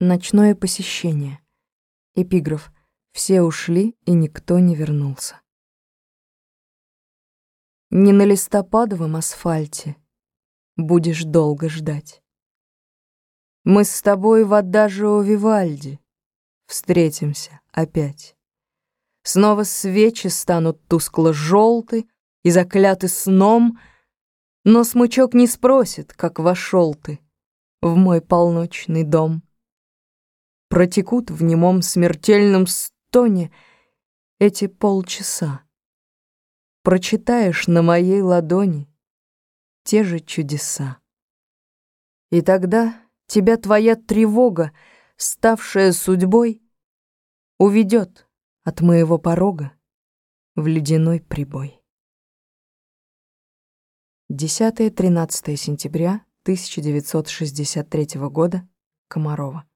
Ночное посещение. Эпиграф. Все ушли, и никто не вернулся. Не на листопадовом асфальте будешь долго ждать. Мы с тобой в адажио Вивальди встретимся опять. Снова свечи станут тускло-желты и закляты сном, но смычок не спросит, как вошел ты в мой полночный дом. Протекут в немом смертельном стоне эти полчаса. Прочитаешь на моей ладони те же чудеса. И тогда тебя твоя тревога, ставшая судьбой, уведет от моего порога в ледяной прибой. 10-13 сентября 1963 года. Комарова.